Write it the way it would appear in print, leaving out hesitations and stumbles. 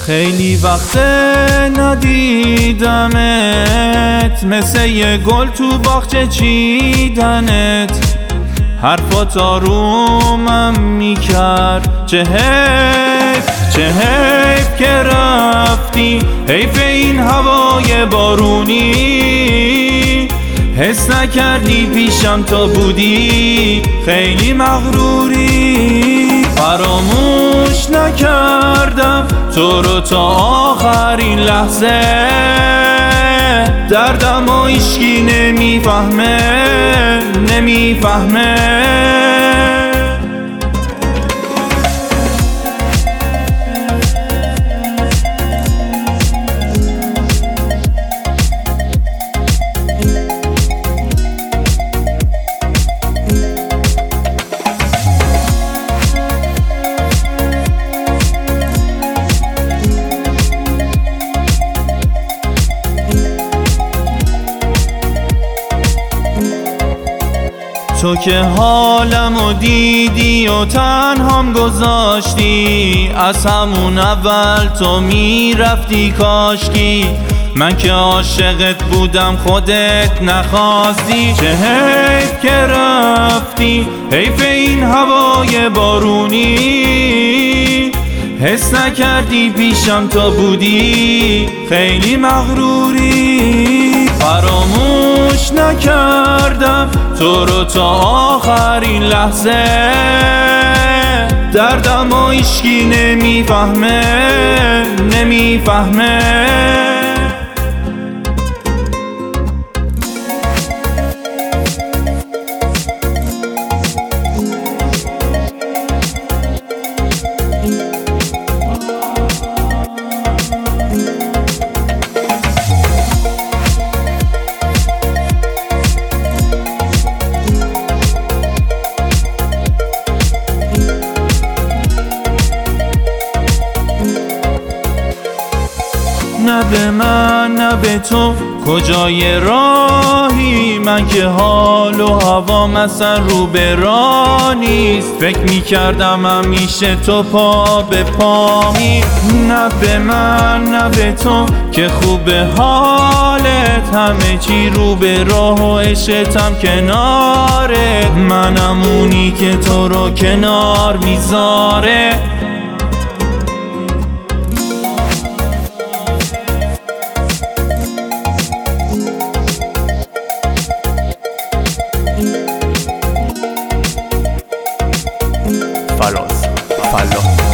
خیلی وقت ندیدمت، مثل یه گل تو باغچه چیدنت. حرفات آرومم میکرد، چه حیف که رفتی، حیف این هوای بارونی. حس نکردی پیشم تا بودی، خیلی مغروری. فراموش نکردم تو رو تا آخرین لحظه، دردم و هیچکی نمیفهمه. تو که حالمو دیدی و تنهام گذاشتی، از همون اول تو میرفتی کاشکی. من که عاشقت بودم خودت نخواستی. چه حیف که رفتی، حیف این هوای بارونی. حس نکردی پیشم تا بودی، خیلی مغروری. فراموش نکردم تو رو تا آخرین لحظه، دردم و هیچکی نمیفهمه. نه به من نه به تو کجای راهی، من که حال و هوام اصلا رو به راه نیست. فکر میکردم همیشه تو پا به پامی. نه به من نه به تو که خوب حالت، همه چی رو به راه و عشقتم کنارت. منم اونی که تو رو کنار میذاره. فلاح